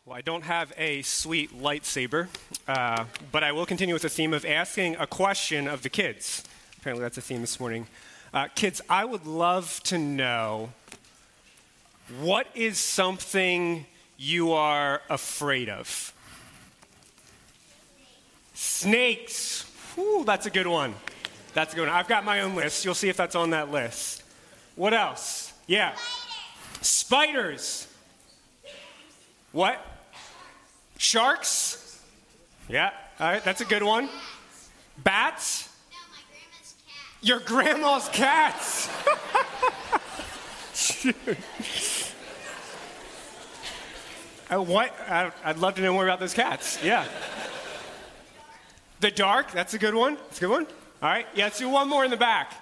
Well, I don't have a sweet lightsaber, but I will continue with the theme of asking a question of the kids. Apparently that's a theme this morning. Kids, I would love to know, what is something you are afraid of? Snakes. Whew, that's a good one. That's a good one. I've got my own list. You'll see if that's on that list. What else? Yeah. Spiders. What? Sharks? Yeah, all right, that's a good one. Bats? No, my grandma's cat. Your grandma's cats. What? I'd love to know more about those cats. Yeah. The dark, that's a good one. That's a good one. All right, yeah, let's do one more in the back.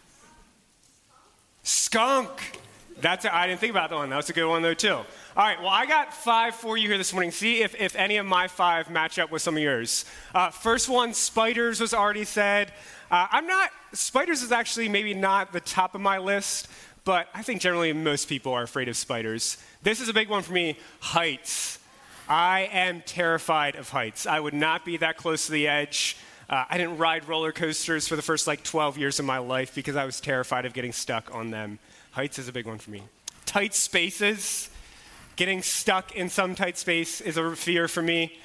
Skunk. I didn't think about that one. That was a good one, though, too. All right, well, I got 5 for you here this morning. See if any of my 5 match up with some of yours. First one, spiders was already said. Spiders is actually maybe not the top of my list, but I think generally most people are afraid of spiders. This is a big one for me, heights. I am terrified of heights. I would not be that close to the edge. I didn't ride roller coasters for the first 12 years of my life because I was terrified of getting stuck on them. Heights is a big one for me. Tight spaces. Getting stuck in some tight space is a fear for me.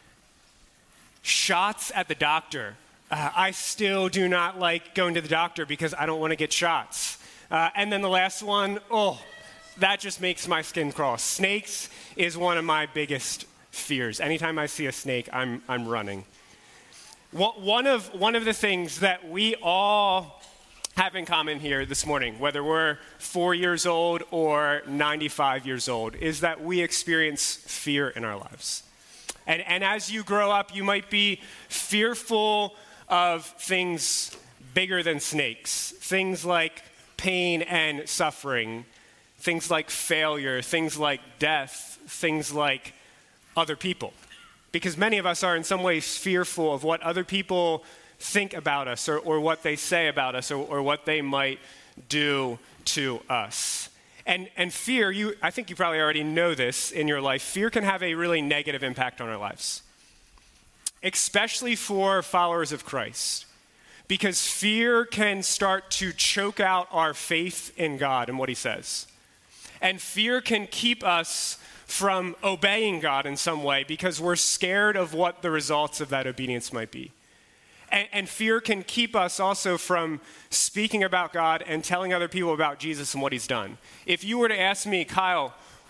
Shots at the doctor. I still do not like going to the doctor because I don't want to get shots. And then the last one, that just makes my skin crawl. Snakes is one of my biggest fears. Anytime I see a snake, I'm running. One of the things that we all have in common here this morning, whether we're 4 years old or 95 years old, is that we experience fear in our lives. And as you grow up, you might be fearful of things bigger than snakes, things like pain and suffering, things like failure, things like death, things like other people. Because many of us are in some ways fearful of what other people think about us or what they say about us or what they might do to us. And fear, I think you probably already know this in your life, fear can have a really negative impact on our lives, especially for followers of Christ, because fear can start to choke out our faith in God and what he says. And fear can keep us from obeying God in some way because we're scared of what the results of that obedience might be. And fear can keep us also from speaking about God and telling other people about Jesus and what he's done. If you were to ask me, Kyle,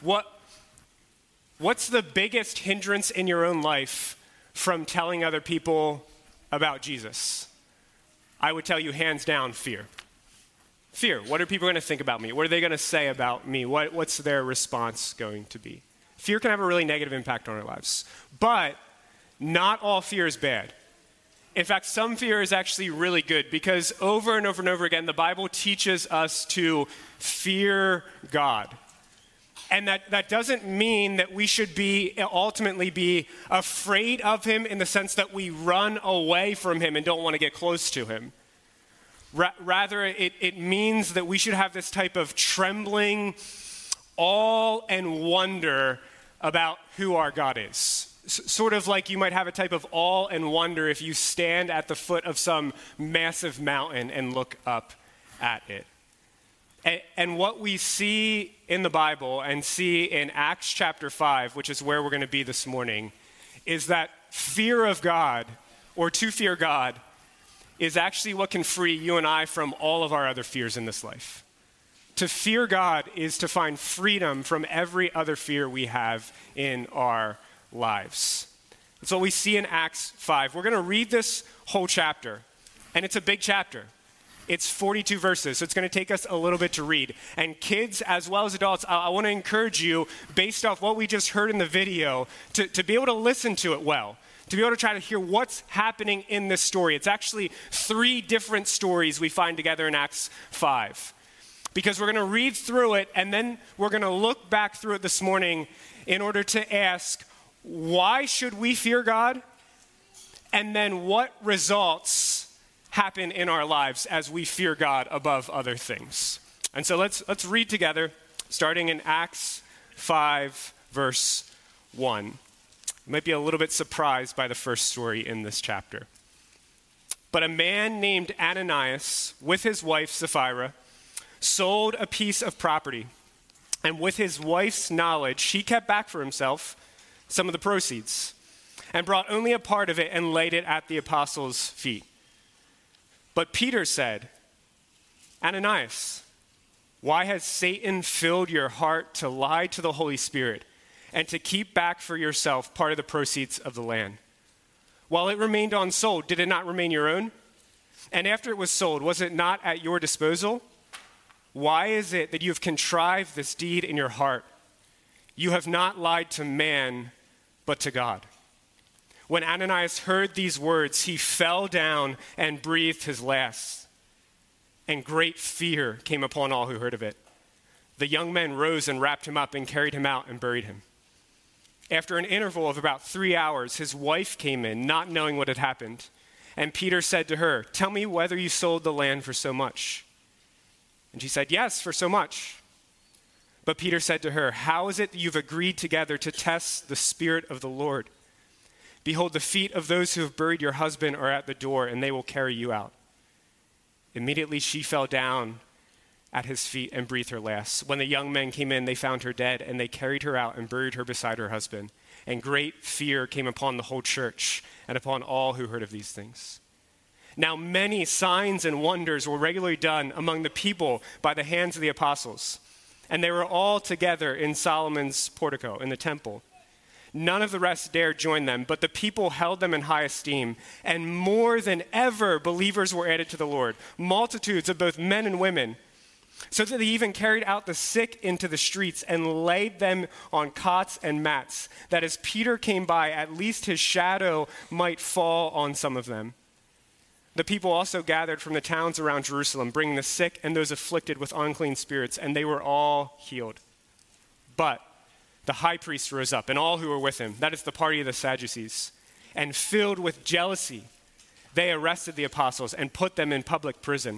what's the biggest hindrance in your own life from telling other people about Jesus? I would tell you hands down, fear. Fear. What are people going to think about me? What are they going to say about me? What's their response going to be? Fear can have a really negative impact on our lives. But not all fear is bad. In fact, some fear is actually really good because over and over and over again, the Bible teaches us to fear God. And that doesn't mean that we should ultimately be afraid of him in the sense that we run away from him and don't want to get close to him. Rather, it means that we should have this type of trembling awe and wonder about who our God is. Sort of like you might have a type of awe and wonder if you stand at the foot of some massive mountain and look up at it. And what we see in the Bible and see in Acts chapter 5, which is where we're going to be this morning, is that fear of God, or to fear God, is actually what can free you and I from all of our other fears in this life. To fear God is to find freedom from every other fear we have in our lives. That's what we see in Acts 5. We're going to read this whole chapter, and it's a big chapter. It's 42 verses, so it's going to take us a little bit to read. And kids, as well as adults, I want to encourage you, based off what we just heard in the video, to be able to listen to it well, to be able to try to hear what's happening in this story. It's actually 3 different stories we find together in Acts 5. Because we're going to read through it, and then we're going to look back through it this morning in order to ask, why should we fear God? And then what results happen in our lives as we fear God above other things? And so let's read together, starting in Acts 5, verse 1. You might be a little bit surprised by the first story in this chapter. But a man named Ananias, with his wife Sapphira, sold a piece of property. And with his wife's knowledge, he kept back for himself some of the proceeds and brought only a part of it and laid it at the apostles' feet. But Peter said, Ananias, why has Satan filled your heart to lie to the Holy Spirit and to keep back for yourself part of the proceeds of the land? While it remained unsold, did it not remain your own? And after it was sold, was it not at your disposal? Why is it that you have contrived this deed in your heart? You have not lied to man, but to God. When Ananias heard these words, he fell down and breathed his last. And great fear came upon all who heard of it. The young men rose and wrapped him up and carried him out and buried him. After an interval of about 3 hours, his wife came in, not knowing what had happened. And Peter said to her, tell me whether you sold the land for so much. And she said, yes, for so much. But Peter said to her, how is it that you've agreed together to test the Spirit of the Lord? Behold, the feet of those who have buried your husband are at the door, and they will carry you out. Immediately she fell down at his feet and breathed her last. When the young men came in, they found her dead, and they carried her out and buried her beside her husband. And great fear came upon the whole church and upon all who heard of these things. Now many signs and wonders were regularly done among the people by the hands of the apostles. And they were all together in Solomon's portico, in the temple. None of the rest dared join them, but the people held them in high esteem. And more than ever, believers were added to the Lord, multitudes of both men and women, so that they even carried out the sick into the streets and laid them on cots and mats, that as Peter came by, at least his shadow might fall on some of them. The people also gathered from the towns around Jerusalem, bringing the sick and those afflicted with unclean spirits, and they were all healed. But the high priest rose up, and all who were with him, that is the party of the Sadducees, and filled with jealousy, they arrested the apostles and put them in public prison.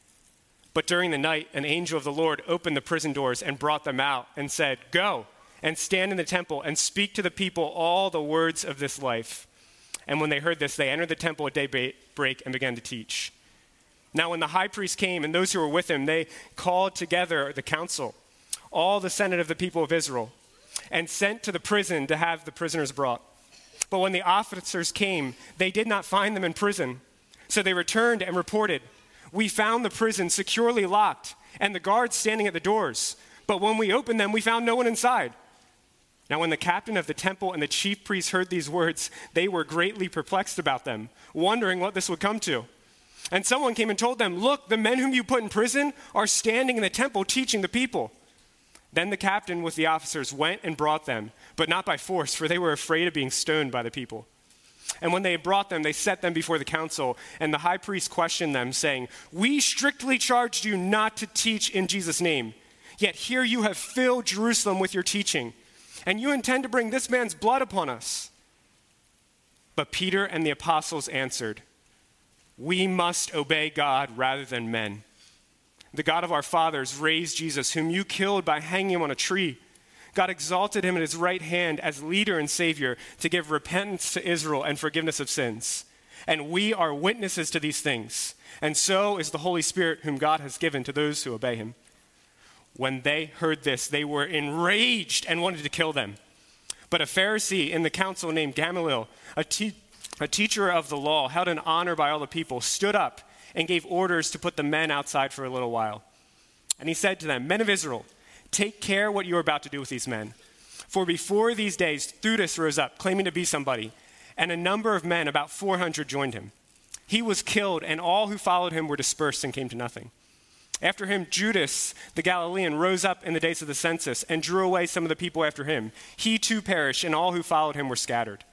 But during the night, an angel of the Lord opened the prison doors and brought them out and said, go and stand in the temple and speak to the people all the words of this life. And when they heard this, they entered the temple at daybreak and began to teach. Now when the high priest came and those who were with him, they called together the council, all the senate of the people of Israel, and sent to the prison to have the prisoners brought. But when the officers came, they did not find them in prison. So they returned and reported, we found the prison securely locked and the guards standing at the doors. But when we opened them, we found no one inside. Now when the captain of the temple and the chief priests heard these words, they were greatly perplexed about them, wondering what this would come to. And someone came and told them, look, the men whom you put in prison are standing in the temple teaching the people. Then the captain with the officers went and brought them, but not by force, for they were afraid of being stoned by the people. And when they had brought them, they set them before the council, and the high priest questioned them, saying, we strictly charged you not to teach in Jesus' name, yet here you have filled Jerusalem with your teaching, and you intend to bring this man's blood upon us. But Peter and the apostles answered, we must obey God rather than men. The God of our fathers raised Jesus, whom you killed by hanging him on a tree. God exalted him at his right hand as leader and savior to give repentance to Israel and forgiveness of sins. And we are witnesses to these things. And so is the Holy Spirit whom God has given to those who obey him. When they heard this, they were enraged and wanted to kill them. But a Pharisee in the council named Gamaliel, a teacher of the law, held in honor by all the people, stood up and gave orders to put the men outside for a little while. And he said to them, men of Israel, take care what you are about to do with these men. For before these days, Theudas rose up, claiming to be somebody, and a number of men, about 400, joined him. He was killed, and all who followed him were dispersed and came to nothing. After him, Judas the Galilean rose up in the days of the census and drew away some of the people after him. He too perished, and all who followed him were scattered.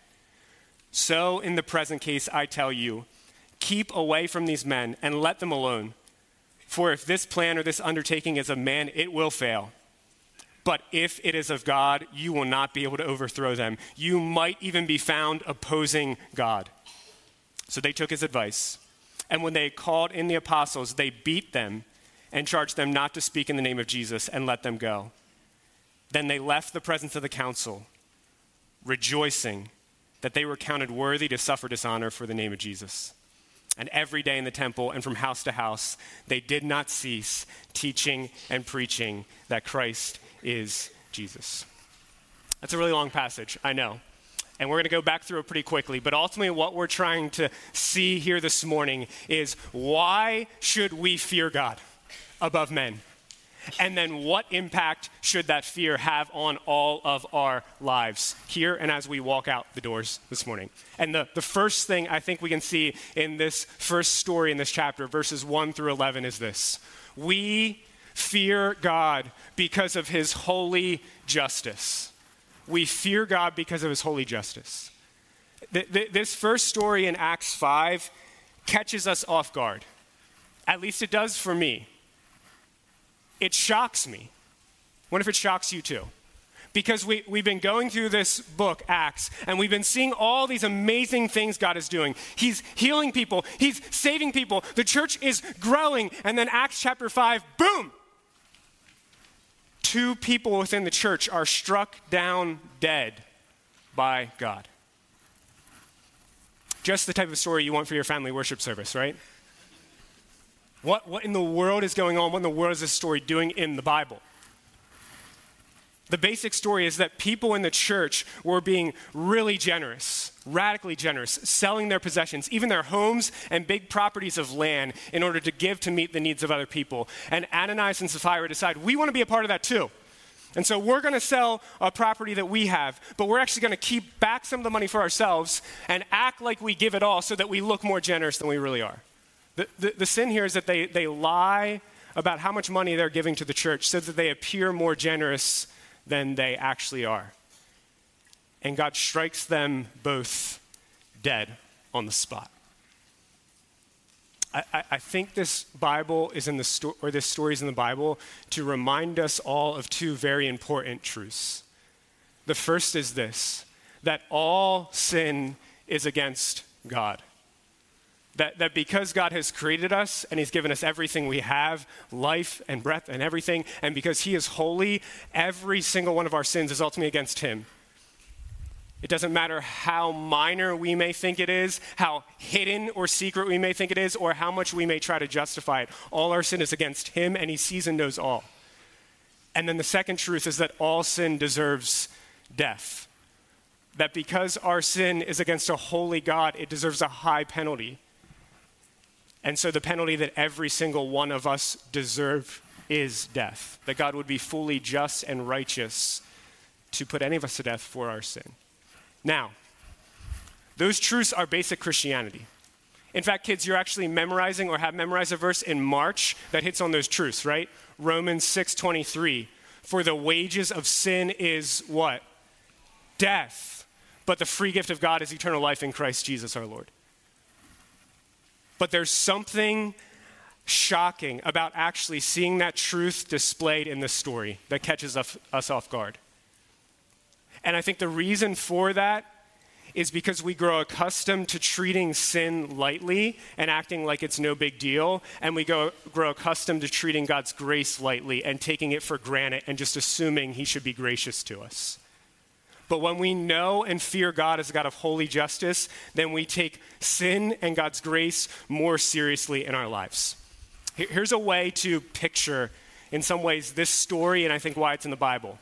So in the present case, I tell you, keep away from these men and let them alone. For if this plan or this undertaking is of man, it will fail. But if it is of God, you will not be able to overthrow them. You might even be found opposing God. So they took his advice. And when they called in the apostles, they beat them and charged them not to speak in the name of Jesus and let them go. Then they left the presence of the council, rejoicing that they were counted worthy to suffer dishonor for the name of Jesus. And every day in the temple and from house to house, they did not cease teaching and preaching that Christ is Jesus. That's a really long passage, I know. And we're going to go back through it pretty quickly. But ultimately, what we're trying to see here this morning is, why should we fear God above men? And then what impact should that fear have on all of our lives here and as we walk out the doors this morning? And the first thing I think we can see in this first story in this chapter, verses 1 through 11, is this: we fear God because of his holy justice. We fear God because of his holy justice. This first story in Acts 5 catches us off guard. At least it does for me. It shocks me. What if it shocks you too? Because we've been going through this book, Acts, and we've been seeing all these amazing things God is doing. He's healing people. He's saving people. The church is growing. And then Acts chapter 5, boom! 2 people within the church are struck down dead by God. Just the type of story you want for your family worship service, right? What in the world is going on? What in the world is this story doing in the Bible? The basic story is that people in the church were being really generous, radically generous, selling their possessions, even their homes and big properties of land, in order to give to meet the needs of other people. And Ananias and Sapphira decide, we want to be a part of that too. And so we're going to sell a property that we have, but we're actually going to keep back some of the money for ourselves and act like we give it all so that we look more generous than we really are. The sin here is that they lie about how much money they're giving to the church so that they appear more generous than they actually are. And God strikes them both dead on the spot. I think this Bible is this story is in the Bible to remind us all of 2 very important truths. The first is this: that all sin is against God. That because God has created us and he's given us everything we have, life and breath and everything, and because he is holy, every single one of our sins is ultimately against him. It doesn't matter how minor we may think it is, how hidden or secret we may think it is, or how much we may try to justify it. All our sin is against him, and he sees and knows all. And then the second truth is that all sin deserves death. That because our sin is against a holy God, it deserves a high penalty. And so the penalty that every single one of us deserve is death. That God would be fully just and righteous to put any of us to death for our sin. Now, those truths are basic Christianity. In fact, kids, you're actually memorizing or have memorized a verse in March that hits on those truths, right? Romans 6:23. For the wages of sin is what? Death. But the free gift of God is eternal life in Christ Jesus our Lord. But there's something shocking about actually seeing that truth displayed in this story that catches us off guard. And I think the reason for that is because we grow accustomed to treating sin lightly and acting like it's no big deal, and we grow accustomed to treating God's grace lightly and taking it for granted and just assuming he should be gracious to us. But when we know and fear God as a God of holy justice, then we take sin and God's grace more seriously in our lives. Here's a way to picture, in some ways, this story, and I think why it's in the Bible.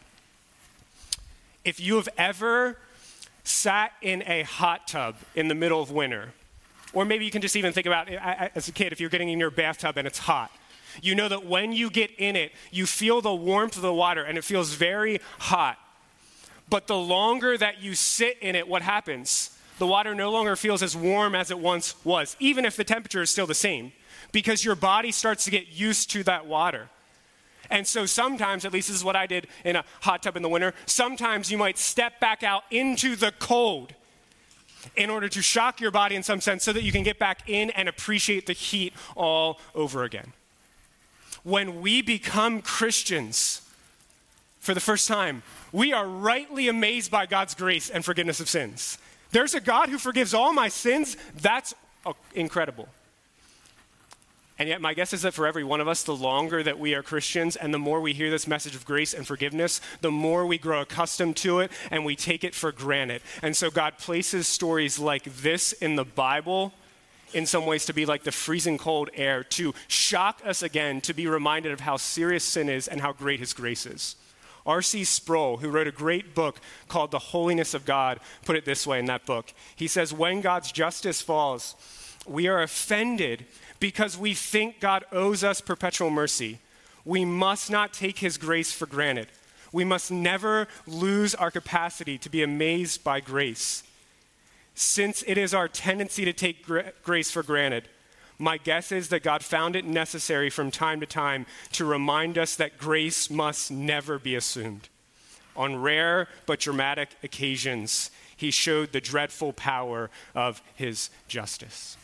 If you have ever sat in a hot tub in the middle of winter, or maybe you can just even think about, as a kid, if you're getting in your bathtub and it's hot, you know that when you get in it, you feel the warmth of the water, and it feels very hot. But the longer that you sit in it, what happens? The water no longer feels as warm as it once was, even if the temperature is still the same, because your body starts to get used to that water. And so sometimes, at least this is what I did in a hot tub in the winter, sometimes you might step back out into the cold in order to shock your body in some sense so that you can get back in and appreciate the heat all over again. When we become Christians for the first time, we are rightly amazed by God's grace and forgiveness of sins. There's a God who forgives all my sins. That's incredible. And yet my guess is that for every one of us, the longer that we are Christians and the more we hear this message of grace and forgiveness, the more we grow accustomed to it and we take it for granted. And so God places stories like this in the Bible in some ways to be like the freezing cold air, to shock us again, to be reminded of how serious sin is and how great his grace is. R.C. Sproul, who wrote a great book called The Holiness of God, put it this way in that book. He says, when God's justice falls, we are offended because we think God owes us perpetual mercy. We must not take his grace for granted. We must never lose our capacity to be amazed by grace. Since it is our tendency to take grace for granted, my guess is that God found it necessary from time to time to remind us that grace must never be assumed. On rare but dramatic occasions, he showed the dreadful power of his justice.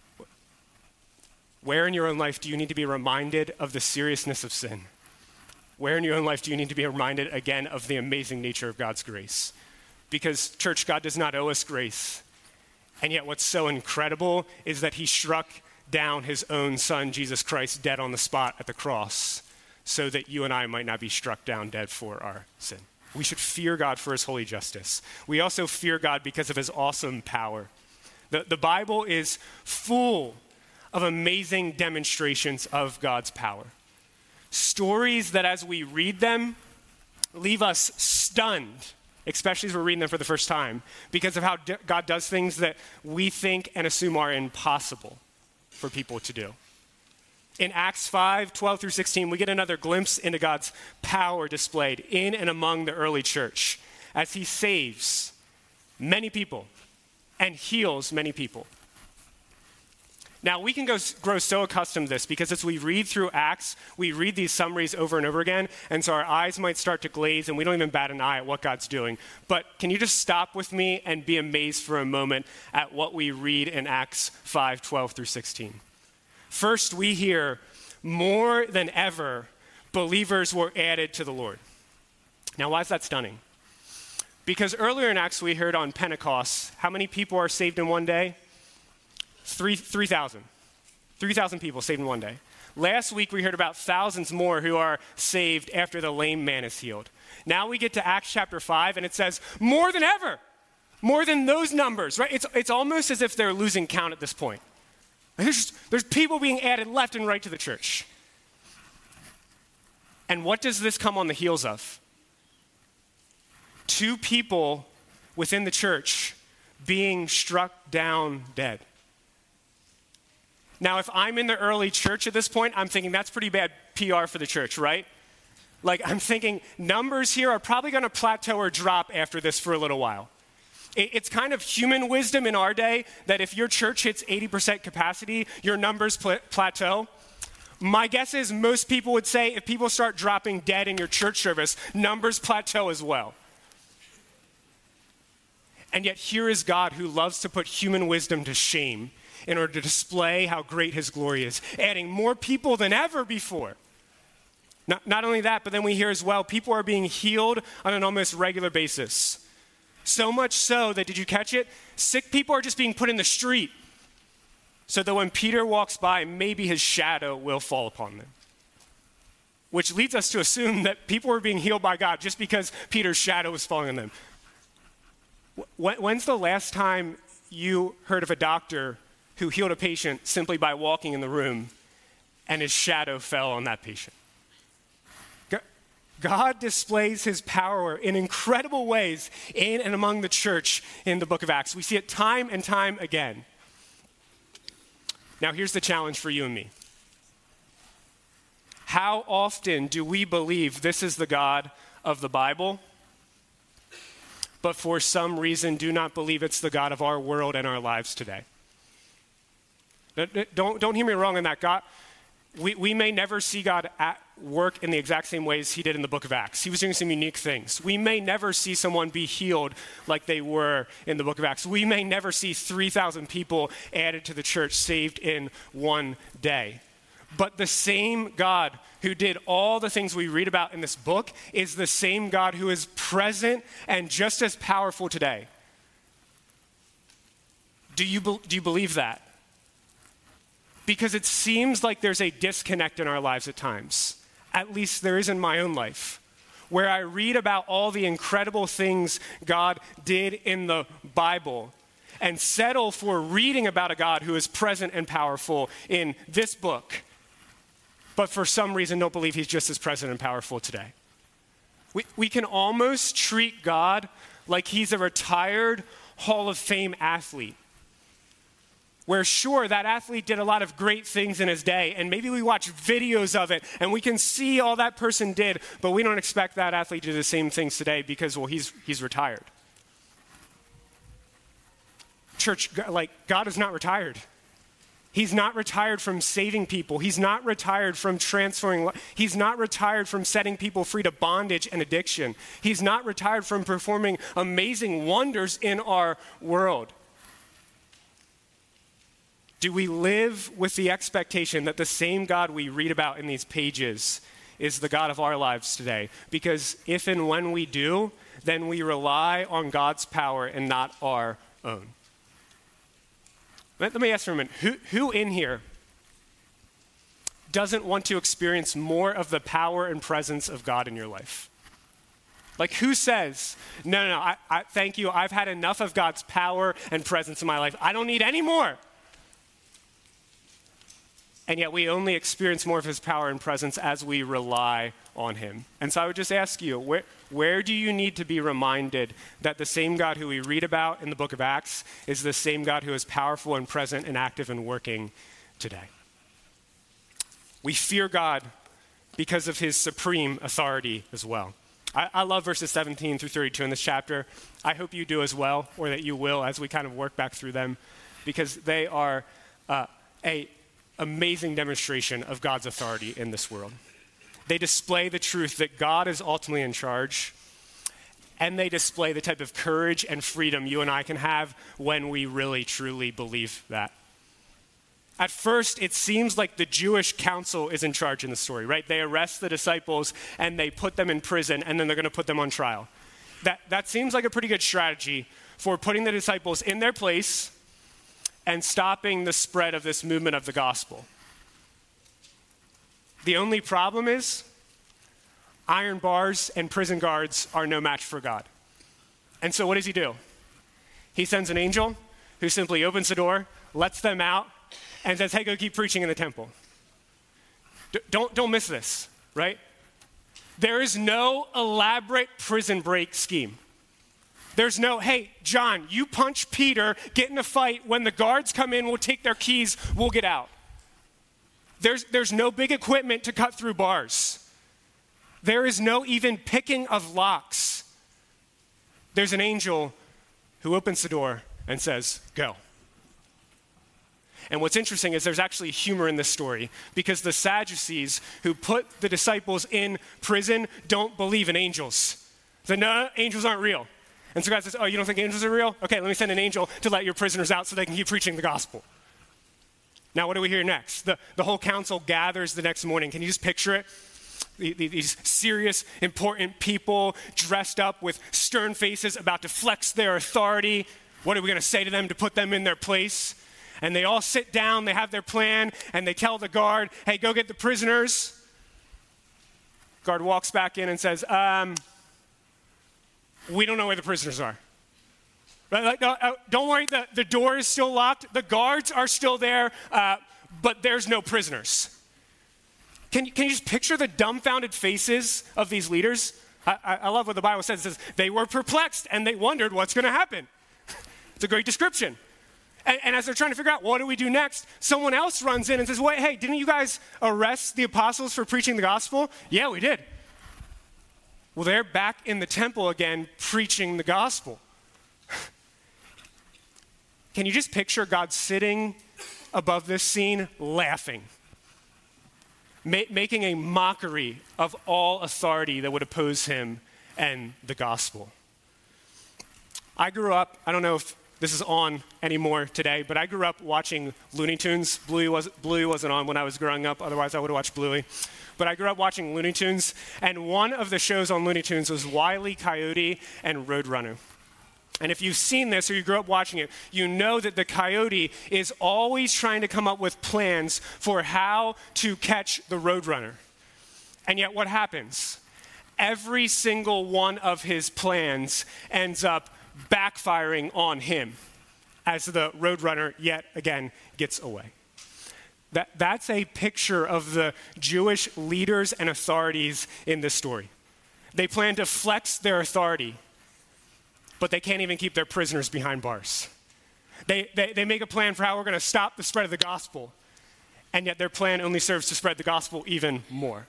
Where in your own life do you need to be reminded of the seriousness of sin? Where in your own life do you need to be reminded again of the amazing nature of God's grace? Because, church, God does not owe us grace. And yet what's so incredible is that he struck down his own son, Jesus Christ, dead on the spot at the cross so that you and I might not be struck down dead for our sin. We should fear God for his holy justice. We also fear God because of his awesome power. The Bible is full of amazing demonstrations of God's power. Stories that as we read them, leave us stunned, especially as we're reading them for the first time, because of how God does things that we think and assume are impossible for people to do. In Acts 5, 12 through 16, we get another glimpse into God's power displayed in and among the early church as he saves many people and heals many people. Now, we can grow so accustomed to this because as we read through Acts, we read these summaries over and over again, and so our eyes might start to glaze and we don't even bat an eye at what God's doing. But can you just stop with me and be amazed for a moment at what we read in Acts 5, 12 through 16? First, we hear, more than ever, believers were added to the Lord. Now, why is that stunning? Because earlier in Acts, we heard on Pentecost, how many people are saved in one day? 3,000. 3,000 people saved in one day. Last week, we heard about thousands more who are saved after the lame man is healed. Now we get to Acts chapter 5, and it says, more than ever. More than those numbers, right? It's almost as if they're losing count at this point. There's people being added left and right to the church. And what does this come on the heels of? 2 people within the church being struck down dead. Now, if I'm in the early church at this point, I'm thinking that's pretty bad PR for the church, right? Like, I'm thinking numbers here are probably going to plateau or drop after this for a little while. It's kind of human wisdom in our day that if your church hits 80% capacity, your numbers plateau. My guess is most people would say if people start dropping dead in your church service, numbers plateau as well. And yet here is God who loves to put human wisdom to shame in order to display how great his glory is, adding more people than ever before. Not only that, but then we hear as well, people are being healed on an almost regular basis. So much so that, did you catch it? Sick people are just being put in the street so that when Peter walks by, maybe his shadow will fall upon them. Which leads us to assume that people were being healed by God just because Peter's shadow was falling on them. When's the last time you heard of a doctor who healed a patient simply by walking in the room and his shadow fell on that patient? God displays his power in incredible ways in and among the church in the book of Acts. We see it time and time again. Now, here's the challenge for you and me. How often do we believe this is the God of the Bible, but for some reason do not believe it's the God of our world and our lives today? Don't hear me wrong on that. God, we may never see God at work in the exact same ways he did in the book of Acts. He was doing some unique things. We may never see someone be healed like they were in the book of Acts. We may never see 3,000 people added to the church saved in one day. But the same God who did all the things we read about in this book is the same God who is present and just as powerful today. Do you believe that? because it seems like there's a disconnect in our lives at times. At least there is in my own life, where I read about all the incredible things God did in the Bible and settle for reading about a God who is present and powerful in this book, but for some reason don't believe he's just as present and powerful today. We can almost treat God like he's a retired Hall of Fame athlete, where sure, that athlete did a lot of great things in his day, and maybe we watch videos of it, and we can see all that person did, but we don't expect that athlete to do the same things today because, well, he's retired. Church, like, God is not retired. He's not retired from saving people. He's not retired from transforming. He's not retired from setting people free to bondage and addiction. He's not retired from performing amazing wonders in our world. Do we live with the expectation that the same God we read about in these pages is the God of our lives today? Because if and when we do, then we rely on God's power and not our own. Let me ask for a minute, who in here doesn't want to experience more of the power and presence of God in your life? Like, who says, no, I thank you, I've had enough of God's power and presence in my life. I don't need any more. And yet we only experience more of his power and presence as we rely on him. And so I would just ask you, where do you need to be reminded that the same God who we read about in the book of Acts is the same God who is powerful and present and active and working today? We fear God because of his supreme authority as well. I love verses 17 through 32 in this chapter. I hope you do as well, or that you will as we kind of work back through them, because they are a amazing demonstration of God's authority in this world. They display the truth that God is ultimately in charge, and they display the type of courage and freedom you and I can have when we really, truly believe that. At first, it seems like the Jewish council is in charge in the story, right? They arrest the disciples, and they put them in prison, and then they're going to put them on trial. That seems like a pretty good strategy for putting the disciples in their place and stopping the spread of this movement of the gospel. The only problem is iron bars and prison guards are no match for God. And so what does he do? He sends an angel who simply opens the door, lets them out, and says, hey, go keep preaching in the temple. Don't miss this, right? There is no elaborate prison break scheme. There's no, hey, John, you punch Peter, get in a fight. When the guards come in, we'll take their keys, we'll get out. There's no big equipment to cut through bars. There is no even picking of locks. There's an angel who opens the door and says, go. And what's interesting is there's actually humor in this story, because the Sadducees who put the disciples in prison don't believe in angels. They say, no, angels aren't real. And so God says, oh, you don't think angels are real? Okay, let me send an angel to let your prisoners out so they can keep preaching the gospel. Now, what do we hear next? The whole council gathers the next morning. Can you just picture it? These serious, important people dressed up with stern faces about to flex their authority. What are we going to say to them to put them in their place? And they all sit down, they have their plan, and they tell the guard, hey, go get the prisoners. Guard walks back in and says, we don't know where the prisoners are. Right? Don't worry, the door is still locked. The guards are still there, but there's no prisoners. Can you just picture the dumbfounded faces of these leaders? I love what the Bible says. It says they were perplexed and they wondered what's going to happen. It's a great description. And as they're trying to figure out what do we do next, someone else runs in and says, wait, hey, didn't you guys arrest the apostles for preaching the gospel? Yeah, we did. Well, they're back in the temple again preaching the gospel. Can you just picture God sitting above this scene laughing, making a mockery of all authority that would oppose him and the gospel? I grew up, I don't know if this is on anymore today, but I grew up watching Looney Tunes. Bluey wasn't on when I was growing up, otherwise I would have watched Bluey. But I grew up watching Looney Tunes, and one of the shows on Looney Tunes was Wile E. Coyote and Roadrunner. And if you've seen this or you grew up watching it, you know that the coyote is always trying to come up with plans for how to catch the roadrunner. And yet what happens? Every single one of his plans ends up backfiring on him as the roadrunner yet again gets away. That's a picture of the Jewish leaders and authorities in this story. They plan to flex their authority, but they can't even keep their prisoners behind bars. They make a plan for how we're going to stop the spread of the gospel, and yet their plan only serves to spread the gospel even more.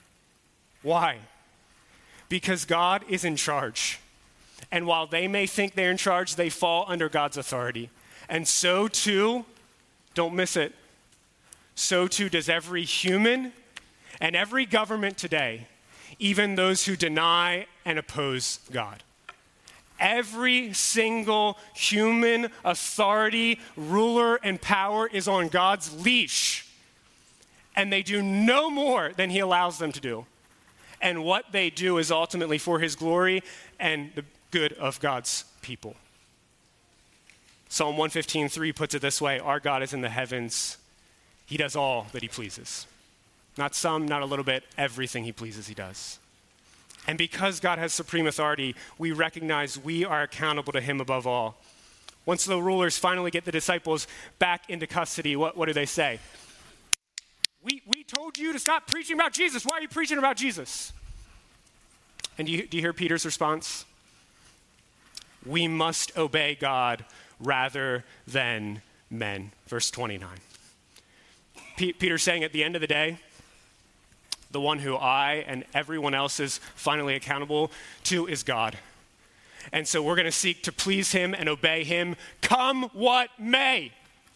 Why? Because God is in charge. And while they may think they're in charge, they fall under God's authority. And so too, don't miss it, so too does every human and every government today, even those who deny and oppose God. Every single human authority, ruler, and power is on God's leash. And they do no more than he allows them to do. And what they do is ultimately for his glory and the good of God's people. Psalm 115:3 puts it this way: our God is in the heavens. He does all that he pleases. Not some, not a little bit, everything he pleases, he does. And because God has supreme authority, we recognize we are accountable to him above all. Once the rulers finally get the disciples back into custody, what do they say? We told you to stop preaching about Jesus. Why are you preaching about Jesus? And do you hear Peter's response? We must obey God rather than men. Verse 29. Peter's saying at the end of the day, the one who I and everyone else is finally accountable to is God. And so we're going to seek to please him and obey him, come what may.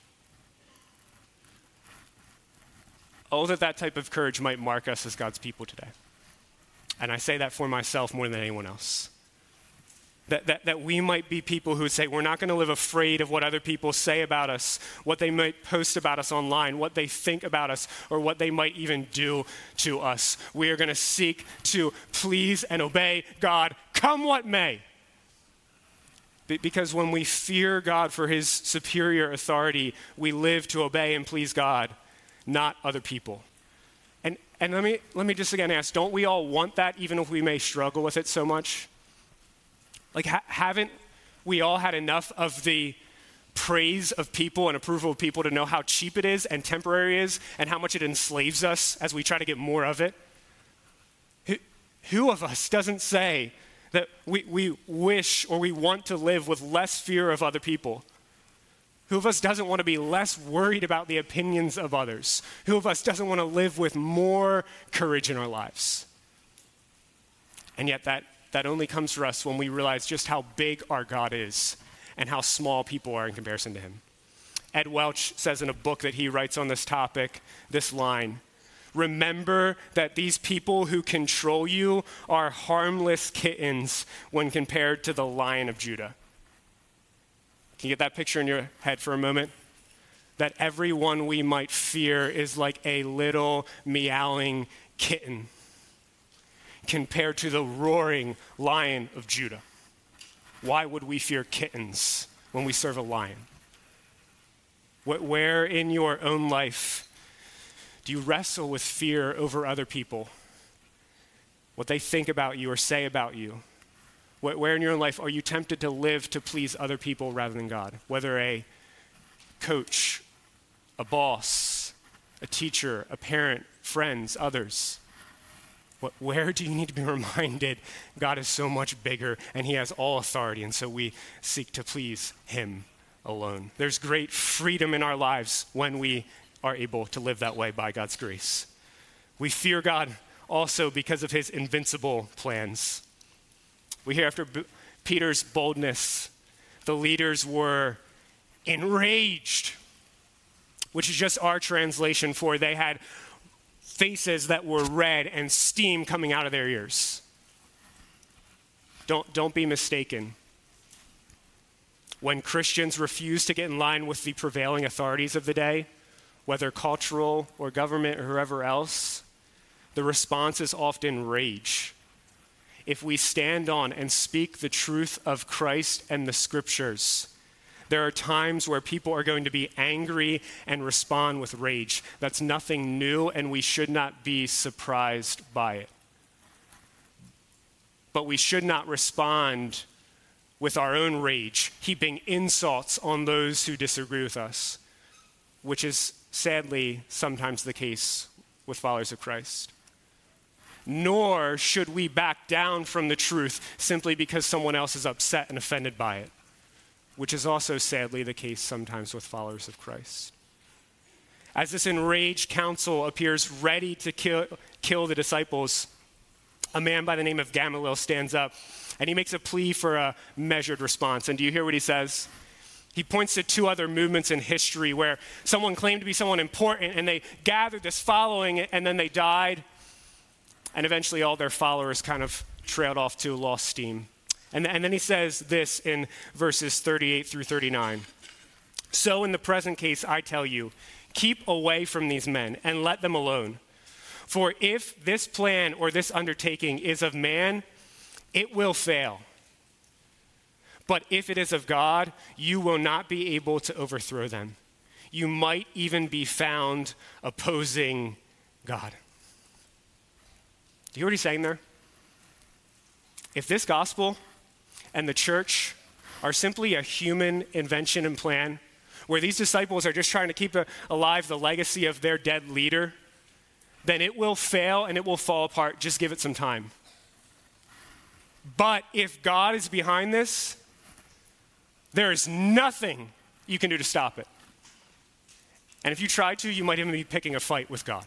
Oh, that type of courage might mark us as God's people today. And I say that for myself more than anyone else. That we might be people who say, we're not going to live afraid of what other people say about us, what they might post about us online, what they think about us, or what they might even do to us. We are going to seek to please and obey God, come what may. Because when we fear God for his superior authority, we live to obey and please God, not other people. And let me just again ask, don't we all want that, even if we may struggle with it so much? Like, haven't we all had enough of the praise of people and approval of people to know how cheap it is and temporary it is and how much it enslaves us as we try to get more of it? Who of us doesn't say that we wish or we want to live with less fear of other people? Who of us doesn't want to be less worried about the opinions of others? Who of us doesn't want to live with more courage in our lives? And yet that only comes for us when we realize just how big our God is and how small people are in comparison to him. Ed Welch says in a book that he writes on this topic, this line: remember that these people who control you are harmless kittens when compared to the Lion of Judah. Can you get that picture in your head for a moment? That everyone we might fear is like a little meowing kitten compared to the roaring Lion of Judah. Why would we fear kittens when we serve a lion? Where in your own life do you wrestle with fear over other people? What they think about you or say about you? Where in your own life are you tempted to live to please other people rather than God? Whether a coach, a boss, a teacher, a parent, friends, others. Where do you need to be reminded God is so much bigger and he has all authority, and so we seek to please him alone. There's great freedom in our lives when we are able to live that way by God's grace. We fear God also because of his invincible plans. We hear after Peter's boldness, the leaders were enraged, which is just our translation for they had faces that were red and steam coming out of their ears. Don't be mistaken. When Christians refuse to get in line with the prevailing authorities of the day, whether cultural or government or whoever else, the response is often rage. if we stand on and speak the truth of Christ and the scriptures. There are times where people are going to be angry and respond with rage. That's nothing new, and we should not be surprised by it. But we should not respond with our own rage, heaping insults on those who disagree with us, which is sadly sometimes the case with followers of Christ. Nor should we back down from the truth simply because someone else is upset and offended by it, which is also sadly the case sometimes with followers of Christ. As this enraged council appears ready to kill the disciples, a man by the name of Gamaliel stands up and he makes a plea for a measured response. And do you hear what he says? He points to two other movements in history where someone claimed to be someone important and they gathered this following and then they died. And eventually all their followers kind of trailed off to lost steam. And then he says this in verses 38 through 39. So in the present case, I tell you, keep away from these men and let them alone. For if this plan or this undertaking is of man, it will fail. But if it is of God, you will not be able to overthrow them. You might even be found opposing God. Do you hear what he's saying there? If this gospel and the church are simply a human invention and plan, where these disciples are just trying to keep alive the legacy of their dead leader, then it will fail and it will fall apart. Just give it some time. But if God is behind this, there is nothing you can do to stop it. And if you try to, you might even be picking a fight with God.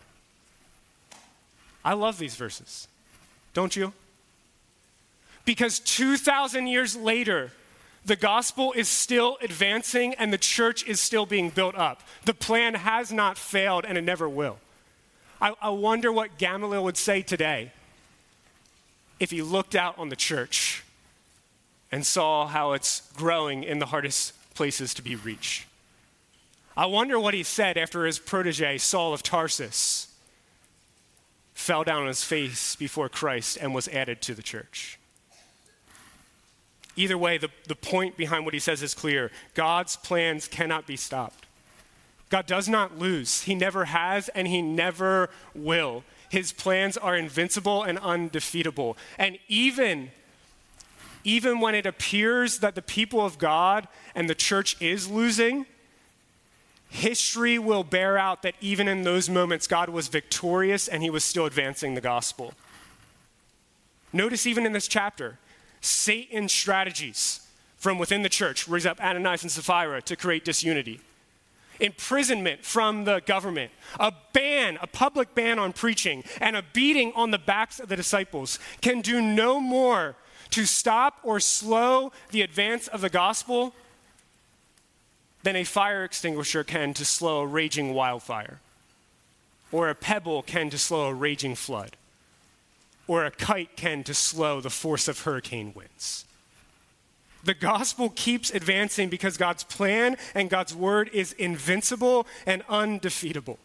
I love these verses. Don't you? Because 2,000 years later, the gospel is still advancing and the church is still being built up. The plan has not failed and it never will. I wonder what Gamaliel would say today if he looked out on the church and saw how it's growing in the hardest places to be reached. I wonder what he said after his protege, Saul of Tarsus, fell down on his face before Christ and was added to the church. Either way, the point behind what he says is clear. God's plans cannot be stopped. God does not lose. He never has and he never will. His plans are invincible and undefeatable. And even when it appears that the people of God and the church is losing, history will bear out that even in those moments, God was victorious and he was still advancing the gospel. Notice even in this chapter, Satan's strategies from within the church raise up Ananias and Sapphira to create disunity. Imprisonment from the government, a public ban on preaching, and a beating on the backs of the disciples can do no more to stop or slow the advance of the gospel than a fire extinguisher can to slow a raging wildfire, or a pebble can to slow a raging flood, or a kite can to slow the force of hurricane winds. The gospel keeps advancing because God's plan and God's word is invincible and undefeatable.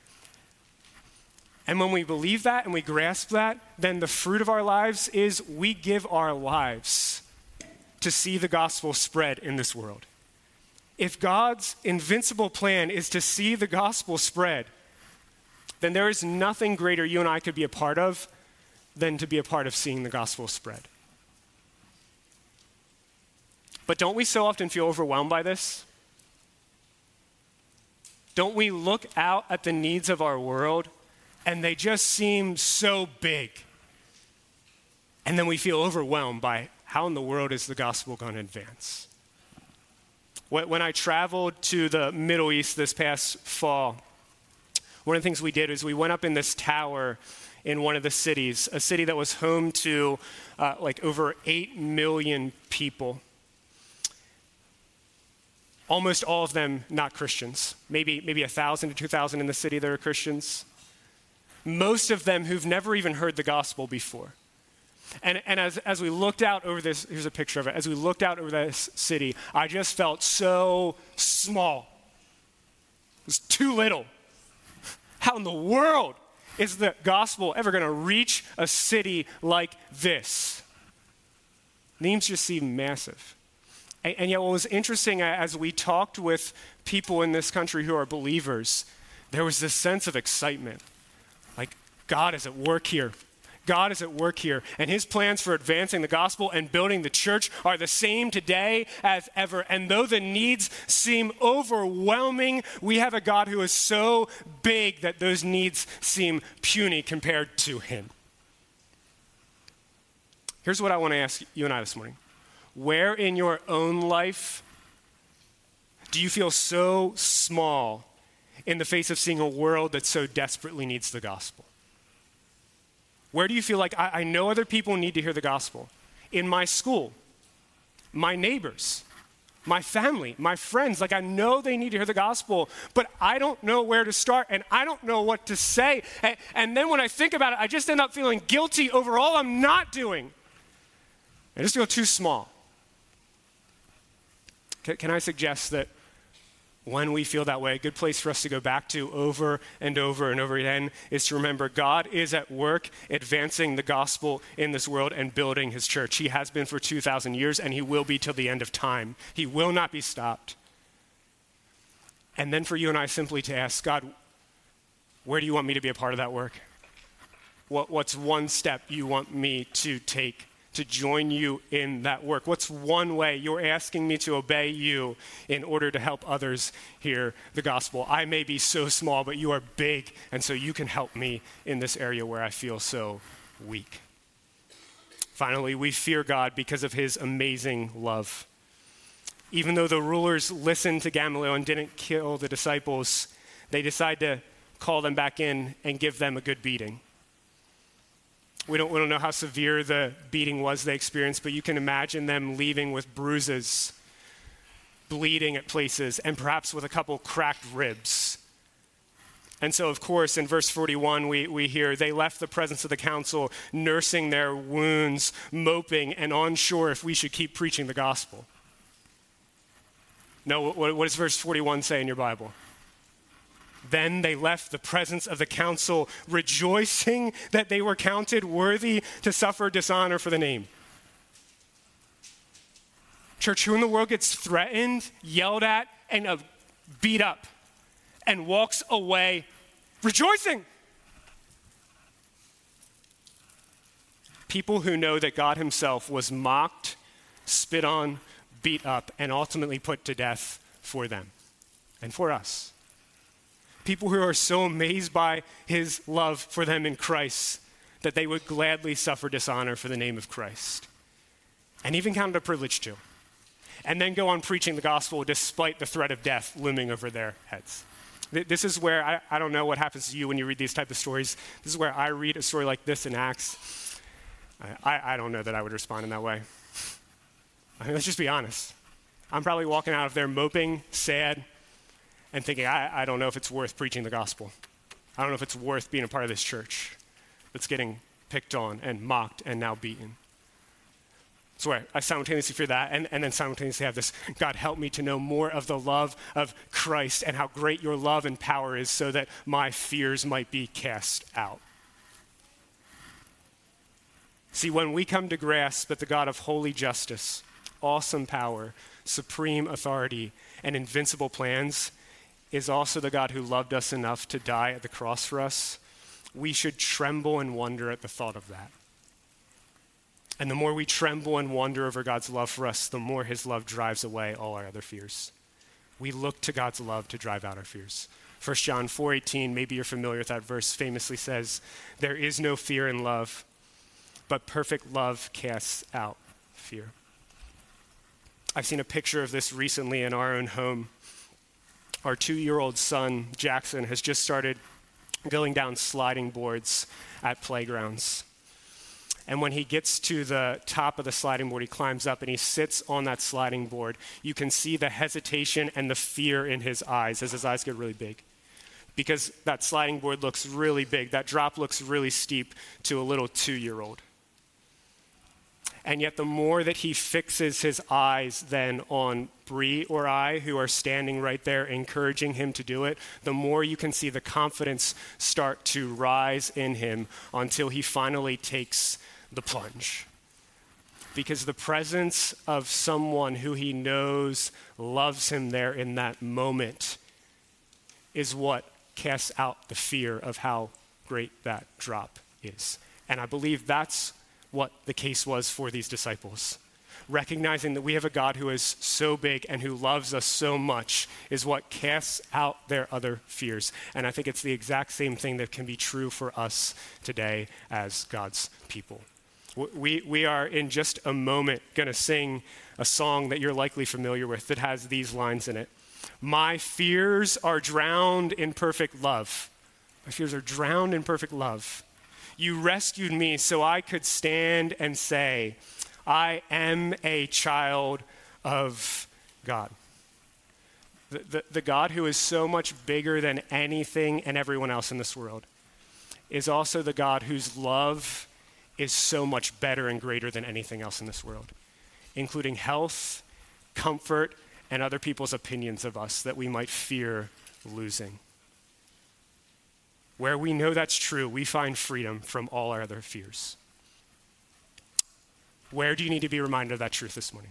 And when we believe that and we grasp that, then the fruit of our lives is we give our lives to see the gospel spread in this world. If God's invincible plan is to see the gospel spread, then there is nothing greater you and I could be a part of than to be a part of seeing the gospel spread. But don't we so often feel overwhelmed by this? Don't we look out at the needs of our world and they just seem so big? And then we feel overwhelmed by how in the world is the gospel going to advance? When I traveled to the Middle East this past fall, one of the things we did is we went up in this tower in one of the cities, a city that was home to over 8 million people. Almost all of them not Christians, maybe 1,000 to 2,000 in the city that are Christians. Most of them who've never even heard the gospel before. And as we looked out over this, here's a picture of it. As we looked out over this city, I just felt so small. It was too little. How in the world is the gospel ever going to reach a city like this? Names just seem massive. And yet what was interesting, as we talked with people in this country who are believers, there was this sense of excitement. Like, God is at work here. God is at work here. And his plans for advancing the gospel and building the church are the same today as ever. And though the needs seem overwhelming, we have a God who is so big that those needs seem puny compared to him. Here's what I want to ask you and I this morning. Where in your own life do you feel so small in the face of seeing a world that so desperately needs the gospel? Where do you feel like, I know other people need to hear the gospel? In my school, my neighbors, my family, my friends, like I know they need to hear the gospel, but I don't know where to start and I don't know what to say. And then when I think about it, I just end up feeling guilty over all I'm not doing. I just feel too small. Can I suggest that when we feel that way, a good place for us to go back to over and over and over again is to remember God is at work advancing the gospel in this world and building his church. He has been for 2,000 years and he will be till the end of time. He will not be stopped. And then for you and I simply to ask, God, where do you want me to be a part of that work? What's one step you want me to take to join you in that work? What's one way you're asking me to obey you in order to help others hear the gospel? I may be so small, but you are big, and so you can help me in this area where I feel so weak. Finally, we fear God because of his amazing love. Even though the rulers listened to Gamaliel and didn't kill the disciples, they decide to call them back in and give them a good beating. We don't know how severe the beating was they experienced, but you can imagine them leaving with bruises, bleeding at places, and perhaps with a couple cracked ribs. And so, of course, in verse 41, we hear, they left the presence of the council, nursing their wounds, moping, and unsure if we should keep preaching the gospel. No, what does verse 41 say in your Bible? Then they left the presence of the council, rejoicing that they were counted worthy to suffer dishonor for the name. Church, who in the world gets threatened, yelled at, and beat up, and walks away rejoicing? People who know that God himself was mocked, spit on, beat up, and ultimately put to death for them and for us. People who are so amazed by his love for them in Christ that they would gladly suffer dishonor for the name of Christ and even count it a privilege to, and then go on preaching the gospel despite the threat of death looming over their heads. This is where, I don't know what happens to you when you read these type of stories. This is where I read a story like this in Acts. I don't know that I would respond in that way. I mean, let's just be honest. I'm probably walking out of there moping, sad, and thinking, I don't know if it's worth preaching the gospel. I don't know if it's worth being a part of this church that's getting picked on and mocked and now beaten. So I simultaneously fear that and then simultaneously have this, God, help me to know more of the love of Christ and how great your love and power is so that my fears might be cast out. See, when we come to grasp that the God of holy justice, awesome power, supreme authority, and invincible plans is also the God who loved us enough to die at the cross for us, we should tremble and wonder at the thought of that. And the more we tremble and wonder over God's love for us, the more his love drives away all our other fears. We look to God's love to drive out our fears. 1 John 4:18, maybe you're familiar with that verse, famously says, there is no fear in love, but perfect love casts out fear. I've seen a picture of this recently in our own home. Our 2-year-old son, Jackson, has just started going down sliding boards at playgrounds. And when he gets to the top of the sliding board, he climbs up and he sits on that sliding board. You can see the hesitation and the fear in his eyes as his eyes get really big. Because that sliding board looks really big. That drop looks really steep to a little 2-year-old. And yet the more that he fixes his eyes then on Bree or I, who are standing right there encouraging him to do it, the more you can see the confidence start to rise in him until he finally takes the plunge. because the presence of someone who he knows loves him there in that moment is what casts out the fear of how great that drop is. And I believe that's what the case was for these disciples. Recognizing that we have a God who is so big and who loves us so much is what casts out their other fears. And I think it's the exact same thing that can be true for us today as God's people. We are in just a moment going to sing a song that you're likely familiar with that has these lines in it. My fears are drowned in perfect love. My fears are drowned in perfect love. You rescued me so I could stand and say, I am a child of God. The God who is so much bigger than anything and everyone else in this world is also the God whose love is so much better and greater than anything else in this world, including health, comfort, and other people's opinions of us that we might fear losing. Where we know that's true, we find freedom from all our other fears. Where do you need to be reminded of that truth this morning?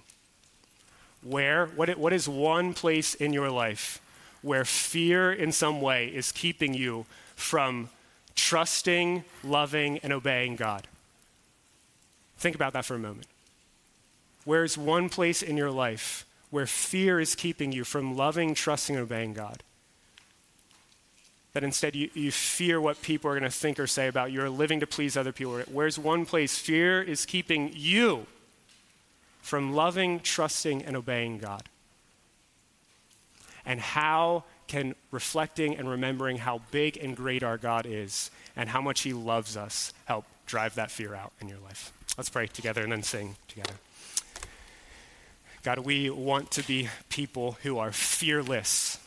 What is one place in your life where fear in some way is keeping you from trusting, loving, and obeying God? Think about that for a moment. Where is one place in your life where fear is keeping you from loving, trusting, and obeying God? That instead you fear what people are going to think or say about you, or living to please other people. Where's one place fear is keeping you from loving, trusting, and obeying God? And how can reflecting and remembering how big and great our God is and how much he loves us help drive that fear out in your life? Let's pray together and then sing together. God, we want to be people who are fearless.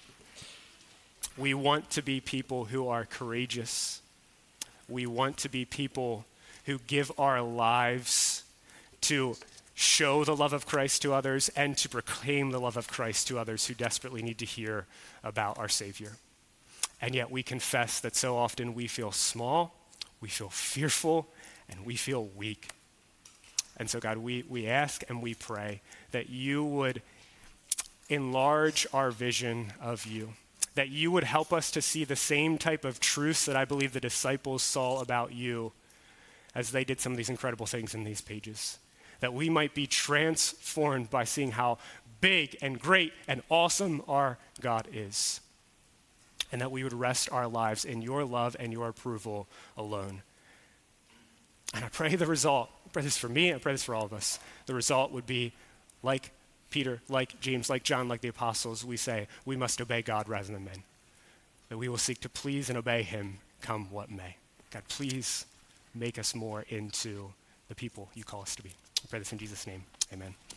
We want to be people who are courageous. We want to be people who give our lives to show the love of Christ to others and to proclaim the love of Christ to others who desperately need to hear about our Savior. And yet we confess that so often we feel small, we feel fearful, and we feel weak. And so God, we ask and we pray that you would enlarge our vision of you, that you would help us to see the same type of truths that I believe the disciples saw about you as they did some of these incredible things in these pages. That we might be transformed by seeing how big and great and awesome our God is. And that we would rest our lives in your love and your approval alone. And I pray the result, I pray this for me, I pray this for all of us, the result would be like Peter, like James, like John, like the apostles, we say, we must obey God rather than men. That we will seek to please and obey him come what may. God, please make us more into the people you call us to be. I pray this in Jesus' name. Amen.